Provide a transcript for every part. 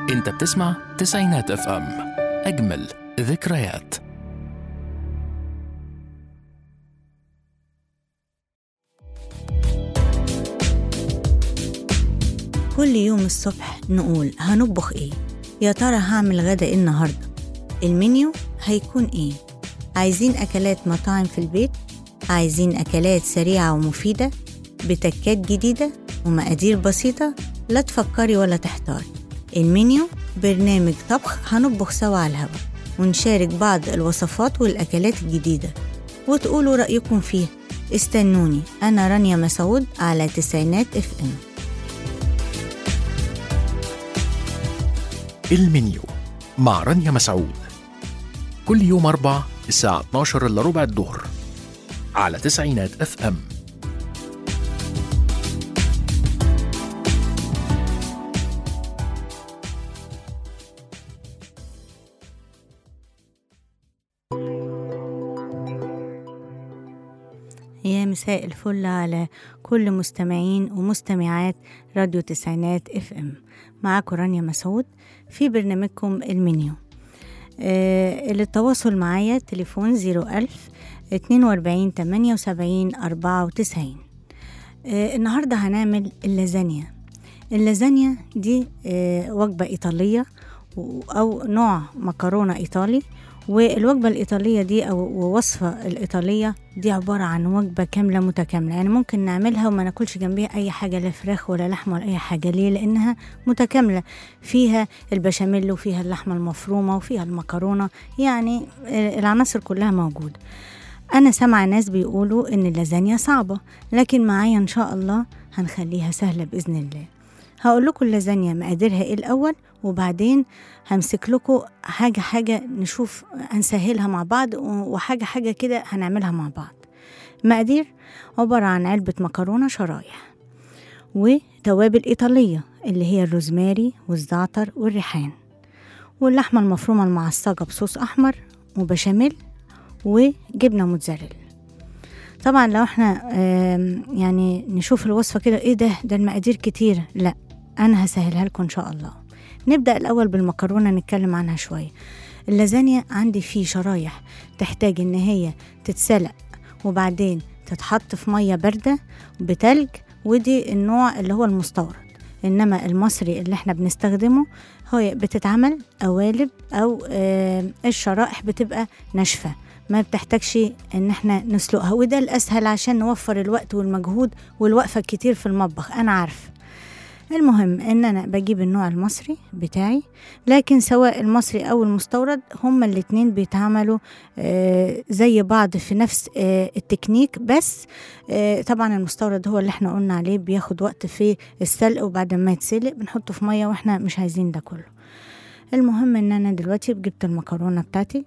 انت بتسمع تسعينات اف ام، اجمل ذكريات. كل يوم الصبح نقول هنطبخ ايه؟ يا ترى هعمل غدا ايه النهارده؟ المنيو هيكون ايه؟ عايزين اكلات مطاعم في البيت؟ عايزين اكلات سريعة ومفيدة بتكات جديدة ومقادير بسيطة؟ لا تفكري ولا تحتاري، المنيو برنامج طبخ هنطبخ سوا على الهوا ونشارك بعض الوصفات والأكلات الجديدة وتقولوا رأيكم فيه. استنوني، أنا رانيا مسعود على تسعينات اف ام. المنيو مع رانيا مسعود، كل يوم 4 الساعة 12 إلا ربع الظهر على تسعينات اف ام. يا مساء الفل على كل مستمعين ومستمعات راديو تسعينات اف ام. معاكم رانيا مسعود في برنامجكم المنيو. للتواصل معايا تليفون 01000 42 78 94. النهاردة هنعمل اللازانيا. اللازانيا دي وجبة إيطالية أو نوع مكرونة إيطالي، والوجبة الإيطالية دي أو وصفة الإيطالية دي عبارة عن وجبة كاملة متكاملة، يعني ممكن نعملها وما ناكلش جنبيها أي حاجة، لا فراخ ولا لحمة ولا أي حاجة. ليه؟ لأنها متكاملة، فيها البشاميل وفيها اللحمة المفرومة وفيها المكرونة، يعني العناصر كلها موجودة. أنا سمع ناس بيقولوا إن اللازانيا صعبة، لكن معايا إن شاء الله هنخليها سهلة بإذن الله. هقول لكم اللازانيا مقاديرها إيه الأول، وبعدين همسك لكم حاجة نشوف هنسهلها مع بعض، وحاجة كده هنعملها مع بعض. مقادير عبارة عن علبة مكرونة شرايح، وتوابل إيطالية اللي هي الروزماري والزعتر والريحان، واللحمة المفرومة المعصجة بصوص أحمر وبشاميل وجبنة موتزاريلا. طبعا لو احنا يعني نشوف الوصفة كده ايه ده المقادير كتير، لا انا هسهلها لكم ان شاء الله. نبدأ الاول بالمكرونة نتكلم عنها شوية. اللازانيا عندي فيه شرايح تحتاج ان هي تتسلق وبعدين تتحط في مية باردة بتلج، ودي النوع اللي هو المستورد. انما المصري اللي احنا بنستخدمه هو بتتعمل قوالب او الشرائح بتبقى ناشفة، ما بتحتاجش ان احنا نسلقها، وده الاسهل عشان نوفر الوقت والمجهود والوقفة كتير في المطبخ، انا عارف. المهم ان انا بجيب النوع المصري بتاعي، لكن سواء المصري او المستورد هما الاتنين بيتعملوا زي بعض في نفس التكنيك، بس طبعا المستورد هو اللي احنا قلنا عليه بياخد وقت في السلق، وبعد ما يتسلق بنحطه في مية واحنا مش عايزين ده كله. المهم ان انا دلوقتي جبت المكرونة بتاعتي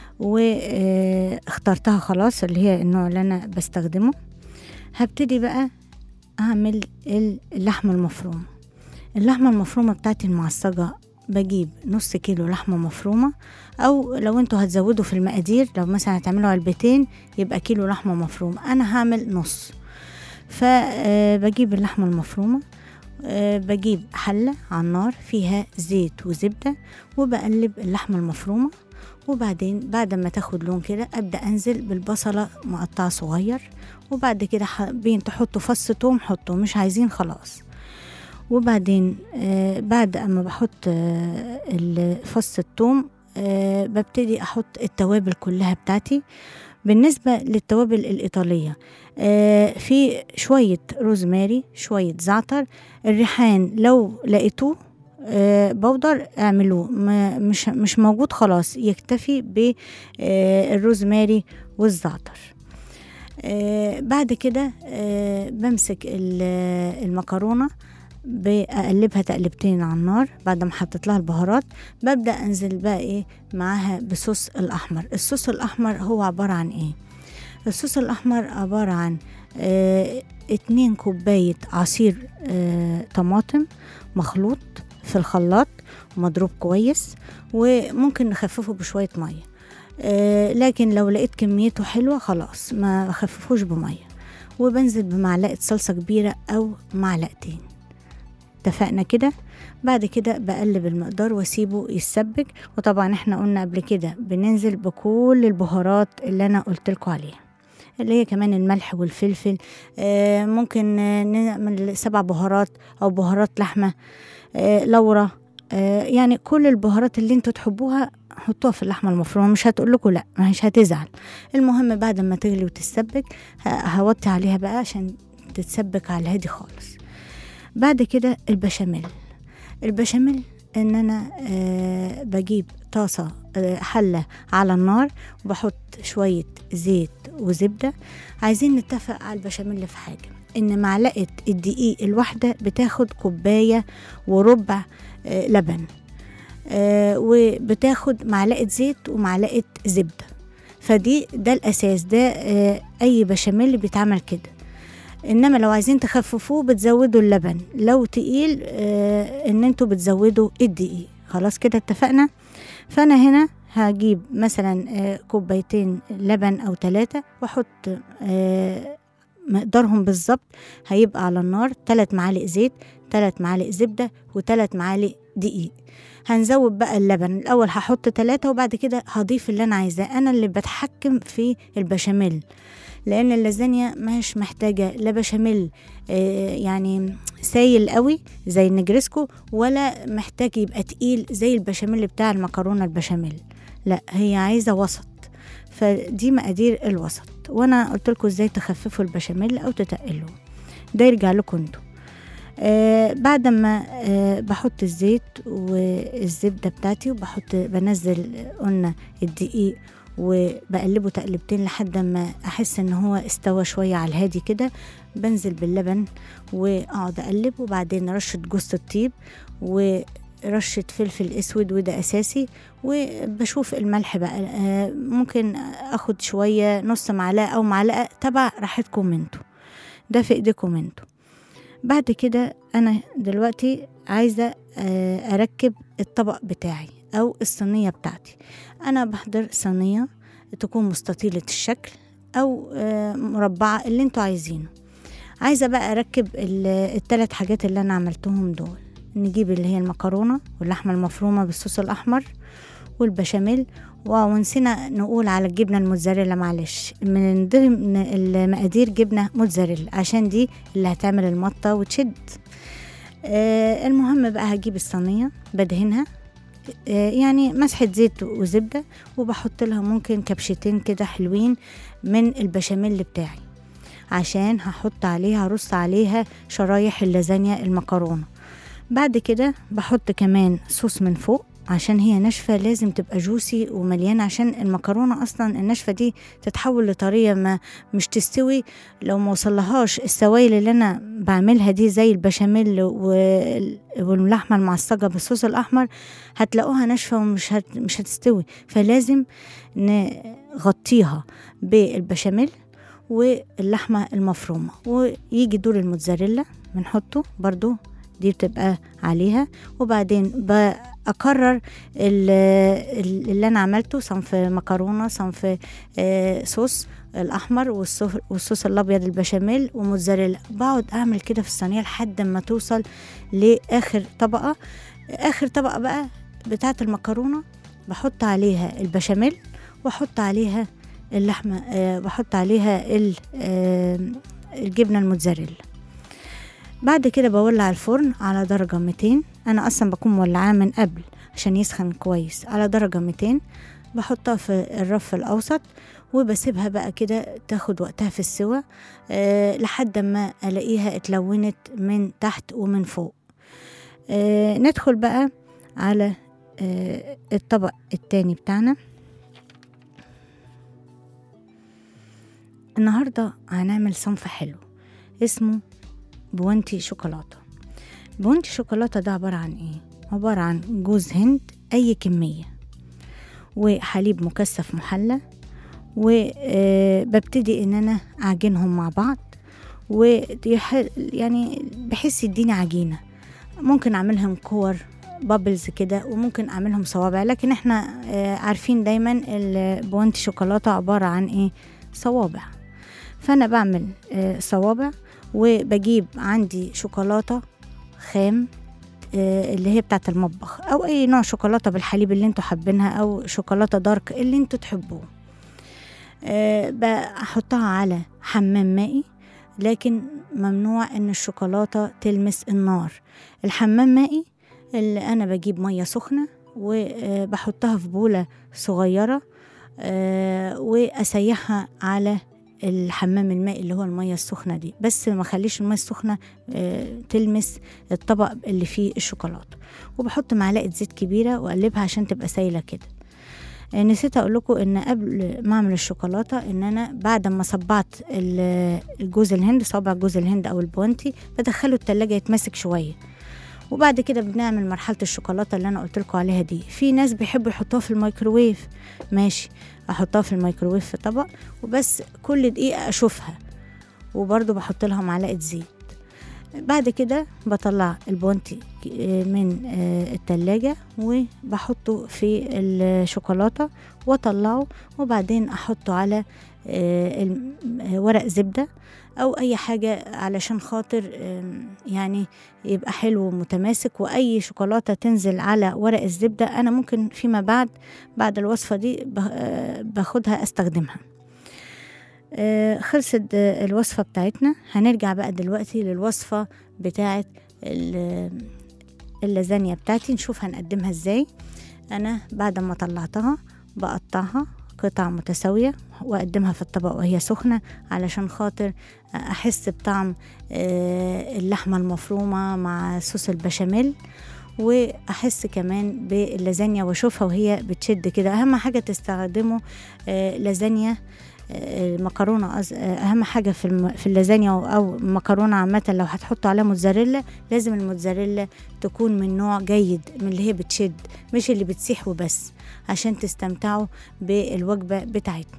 واخترتها خلاص اللي هي النوع اللي انا بستخدمه. هبتدي بقى اعمل اللحمة المفرومة. اللحمة المفرومة بتاعتي المعصجة بجيب نص كيلو لحمة مفرومة، او لو انتوا هتزودوا في المقادير، لو مثلا هتعملوا علبتين يبقى كيلو لحمة مفرومة، انا هعمل نص. فبجيب اللحمة المفرومة، بجيب حلة على النار فيها زيت وزبدة، وبقلب اللحمة المفرومة، وبعدين بعد ما تاخد لون كده ابدا انزل بالبصله مقطعه صغير، وبعد كده حابين تحطوا فص توم حطوا، مش عايزين خلاص. وبعدين بعد اما بحط فص التوم ببتدي احط التوابل كلها بتاعتي. بالنسبه للتوابل الايطاليه في شويه روزماري، شويه زعتر، الريحان لو لقيتوه بودر اعملوه، مش موجود خلاص يكتفي بالروزماري والزعتر. بعد كده بمسك المكرونة بقلبها تقلبتين على النار. بعد ما حطيت لها البهارات ببدأ انزل بقى ايه معاها بصوص الاحمر. الصوص الاحمر هو عبارة عن ايه؟ الصوص الاحمر عبارة عن 2 كوباية عصير طماطم مخلوط في الخلاط ومضروب كويس، وممكن نخففه بشوية مية، لكن لو لقيت كميته حلوة خلاص ما خففوش بمية. وبنزل بمعلقة صلصة كبيرة أو معلقتين. اتفقنا كده. بعد كده بقلب المقدار واسيبه يتسبك. وطبعا احنا قلنا قبل كده بننزل بكل البهارات اللي انا قلتلكوا عليها، اللي هي كمان الملح والفلفل. ممكن نعمل 7 بهارات او بهارات لحمة، لورا، يعني كل البهارات اللي انتوا تحبوها حطوها في اللحمة المفرومة، مش هتقولكوا لا، مش هتزعل. المهم بعد ما تغلي وتتسبك هوطي عليها بقى عشان تتسبك على الهادي خالص. بعد كده البشاميل ان انا بجيب طاسة، حلة على النار، وبحط شوية زيت وزبدة. عايزين نتفق على البشاميل في حاجة، ان معلقة الدقيق الواحدة بتاخد 1.25 كوباية لبن، وبتاخد معلقة زيت ومعلقة زبدة. ده الأساس، ده أي بشاميل بيتعمل كده. إنما لو عايزين تخففوه بتزودوا اللبن، لو تقيل إن انتوا بتزودوا الدقيق. خلاص كده اتفقنا. فأنا هنا هجيب مثلا 2 كوباية لبن أو 3، وأحط مقدارهم بالظبط. هيبقى على النار 3 معالق زيت، 3 معالق زبدة، و3 معالق دقيق. هنزود بقى اللبن الأول، هحط 3 وبعد كده هضيف اللي أنا عايزاه. أنا اللي بتحكم في البشاميل، لأن اللازانيا مش محتاجة لا بشاميل يعني سايل قوي زي النجرسكو، ولا محتاج يبقى تقيل زي البشاميل بتاع المكرونة البشاميل. لا، هي عايزة وسط. فدي مقادير الوسط، وانا قلت لكم ازاي تخففوا البشاميل او تتقلوه، ده يرجع لكم انتوا. بعد ما بحط الزيت والزبدة بتاعتي، بنزل قلنا الدقيق، وبقلبه تقلبتين لحد ما احس ان هو استوى شوية على الهادي كده. بنزل باللبن واقعد اقلب، وبعدين رشة جوز الطيب ورشة فلفل اسود، وده اساسي. وبشوف الملح بقى، ممكن اخد شوية، نص معلقة او معلقة، تبع راحتكم انتوا، ده في ايديكم انتوا. بعد كده انا دلوقتي عايزة اركب الطبق بتاعي او الصينية بتاعتي. انا بحضر صينية تكون مستطيلة الشكل او مربعة، اللي انتوا عايزينه. عايزة بقى اركب ال3 حاجات اللي انا عملتهم دول. نجيب اللي هي المكرونة واللحمة المفرومة بالصوص الاحمر والبشاميل، ونسينا نقول على الجبنة الموتزاريلا، معلش، من ضمن المقادير جبنة موتزاريلا، عشان دي اللي هتعمل المطة وتشد. المهم بقى هجيب الصينية بدهنها، يعني مسحة زيت وزبدة، وبحط لها ممكن كبشتين كده حلوين من البشاميل بتاعي، عشان هرص عليها شرايح اللازانيا المكرونة. بعد كده بحط كمان صوص من فوق، عشان هي ناشفة لازم تبقى جوسي ومليانة، عشان المكرونة أصلا الناشفة دي تتحول لطرية ما مش تستوي. لو ما وصلهاش السوائل اللي أنا بعملها دي زي البشاميل واللحمة المعصجة بالصوص الأحمر، هتلاقوها ناشفة ومش مش هتستوي. فلازم نغطيها بالبشاميل واللحمة المفرومة، ويجي دور الموتزاريلا بنحطه برضو، دي بتبقى عليها. وبعدين بأكرر اللي أنا عملته، صنف مكرونة، صنف صوص الأحمر، والصوص الأبيض البشاميل وموتزاريلا. بقعد أعمل كده في الصينية لحد ما توصل لآخر طبقة. آخر طبقة بقى بتاعة المكرونة بحط عليها البشاميل، وأحط عليها اللحمة، بحط عليها الجبنة الموتزاريلا. بعد كده بولع الفرن على درجة 200. أنا أصلا بكون مولعاه من قبل عشان يسخن كويس على درجة 200. بحطها في الرف الأوسط، وبسيبها بقى كده تاخد وقتها في السوا لحد ما ألاقيها اتلونت من تحت ومن فوق. ندخل بقى على الطبق التاني بتاعنا. النهاردة هنعمل صنف حلو اسمه بوانتي شوكولاتة. بوانتي شوكولاتة ده عبارة عن ايه؟ عبارة عن جوز هند أي كمية، وحليب مكثف محلى، وببتدي ان انا اعجنهم مع بعض، يعني بحس يديني عجينة. ممكن اعملهم كور بابلز كده، وممكن اعملهم صوابع، لكن احنا عارفين دايما البوانتي شوكولاتة عبارة عن ايه؟ صوابع. فانا بعمل صوابع، وبجيب عندي شوكولاتة خام اللي هي بتاعة المطبخ، أو أي نوع شوكولاتة بالحليب اللي انتوا حابينها، أو شوكولاتة دارك اللي انتوا تحبوه. بحطها على حمام مائي، لكن ممنوع ان الشوكولاتة تلمس النار. الحمام مائي اللي انا بجيب مية سخنة وبحطها في بولة صغيرة واسيحها على الحمام المائي اللي هو المية السخنة دي، بس ما خليش المية السخنة تلمس الطبق اللي فيه الشوكولاتة. وبحط معلقة زيت كبيرة وأقلبها عشان تبقى سايلة كده. نسيت اقول لكم ان قبل ما اعمل الشوكولاته، ان انا بعد ما صبعت الجوز الهند، صابع جوز الهند او البونتي، بدخله التلاجة يتمسك شويه، وبعد كده بنعمل مرحله الشوكولاته اللي انا قلت لكم عليها دي. في ناس بيحبوا يحطوها في الميكروويف، ماشي، احطها في الميكروويف في طبق وبس، كل دقيقه اشوفها، وبرضو بحط لها معلقه زيت. بعد كده بطلع البونتي من التلاجة وبحطه في الشوكولاتة واطلعه، وبعدين احطه على ورق زبدة او اي حاجة علشان خاطر يعني يبقى حلو ومتماسك. واي شوكولاتة تنزل على ورق الزبدة انا ممكن فيما بعد الوصفة دي باخدها استخدمها. خلصت الوصفة بتاعتنا. هنرجع بقى دلوقتي للوصفة بتاعت اللازانيا بتاعتي، نشوف هنقدمها ازاي. انا بعد ما طلعتها بقطعها قطع متساوية واقدمها في الطبق وهي سخنة، علشان خاطر احس بطعم اللحمة المفرومة مع صوص البشاميل، واحس كمان باللازانيا واشوفها وهي بتشد كده. اهم حاجة تستخدموا لازانيا مكرونه اهم حاجه في اللازانيا او مكرونه عامه. لو هتحطوا عليها موتزاريلا لازم الموتزاريلا تكون من نوع جيد، من اللي هي بتشد، مش اللي بتسيح وبس، عشان تستمتعوا بالوجبه بتاعتنا.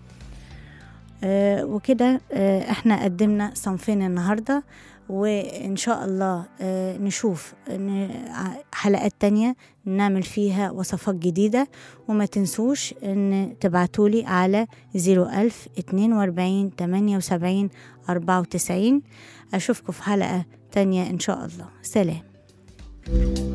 وكده احنا قدمنا صنفين النهارده، وإن شاء الله نشوف حلقات تانية نعمل فيها وصفات جديدة. وما تنسوش أن تبعتولي على 01042 78 94. أشوفكم في حلقة تانية إن شاء الله. سلام.